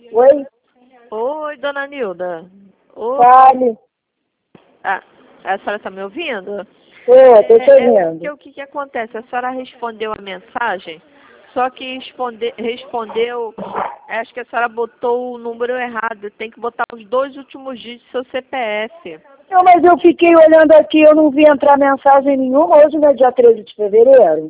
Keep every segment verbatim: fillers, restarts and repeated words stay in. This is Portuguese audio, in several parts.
Oi? Oi, dona Nilda. Oi. Fale. Ah, a senhora está me ouvindo? Ô, tô te É, é ouvindo. porque o que, que acontece? A senhora respondeu a mensagem, só que responde, respondeu, acho que a senhora botou o número errado. Tem que botar os dois últimos dígitos do seu C P F. Não, mas eu fiquei olhando aqui, eu não vi entrar mensagem nenhuma. Hoje não é dia treze de fevereiro?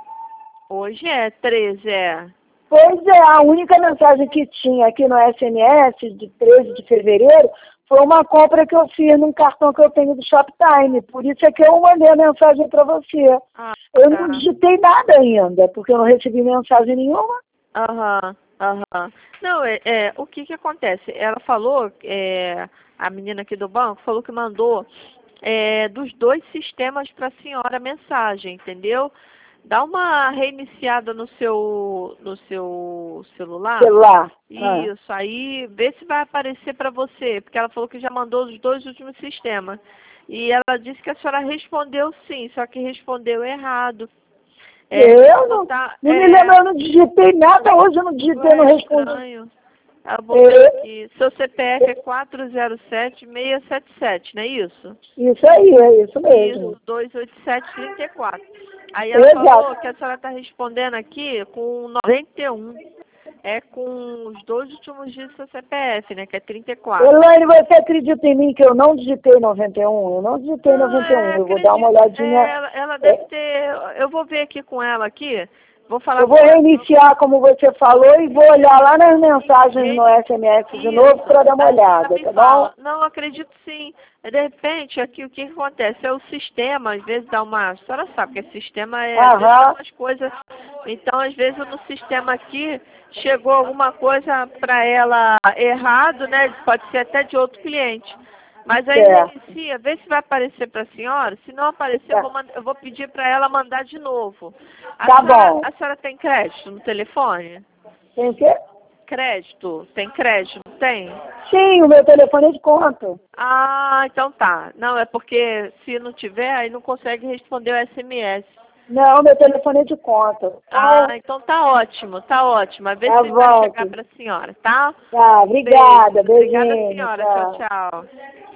Hoje é treze, é. Pois é, a única mensagem que tinha aqui no S M S de treze de fevereiro foi uma compra que eu fiz num cartão que eu tenho do Shoptime. Por isso é que eu mandei a mensagem para você. Ah, Eu tá. não digitei nada ainda, porque eu não recebi mensagem nenhuma. Aham, aham. Não, é, é, o que que acontece? Ela falou, é, a menina aqui do banco falou que mandou é, dos dois sistemas para a senhora a mensagem, entendeu? Dá uma reiniciada no seu, no seu celular. Celular. Ah. Isso, aí vê se vai aparecer para você, porque ela falou que já mandou os dois últimos sistemas. E ela disse que a senhora respondeu sim, só que respondeu errado. É, eu não, botar, não me é, lembro, eu não digitei nada hoje, eu não digitei, não Ué, respondi. estranho. Ela botou É, aqui. Seu C P F é quatro zero sete, seis sete sete, não é isso? isso aí, é isso mesmo. Isso, dois oito sete, trinta e quatro. Aí ela Exato. falou que a senhora está respondendo aqui com noventa e um. É com os dois últimos dígitos do seu C P F, né? Que é trinta e quatro. Elaine, você acredita em mim que eu não digitei noventa e um? Eu não digitei Não, noventa e um. é, Eu vou dar uma acredito. olhadinha. É, ela, ela É, deve ter. Eu vou ver aqui com ela aqui. Vou falar eu vou com ela. reiniciar, como você falou, e vou olhar lá nas mensagens no S M S de novo Isso. para dar uma Aí ela olhada, me tá bom? fala, não, acredito sim. De repente, aqui o que, que acontece? É o sistema, às vezes dá uma. A senhora sabe que esse sistema é, às vezes dá Aham. umas coisas. Então, às vezes no sistema aqui chegou alguma coisa para ela errado, né? Pode ser até de outro cliente. Mas aí Certo. reinicia, vê se vai aparecer para a senhora. Se não aparecer, eu vou, mand- eu vou pedir para ela mandar de novo. A Tá senhora, bom. a senhora tem crédito no telefone? Tem que... Crédito? Tem crédito? Não tem? Sim, o meu telefone é de conta. Ah, então tá. Não, é porque se não tiver, aí não consegue responder o S M S. Não, meu telefone é de conta. Ah, Tá, então tá ótimo, tá ótimo. Vê tá se vai chegar bom. para a senhora, tá? Tá, Beijo. obrigada. Obrigada, Beijinho. senhora. Tchau, Tchau. tchau.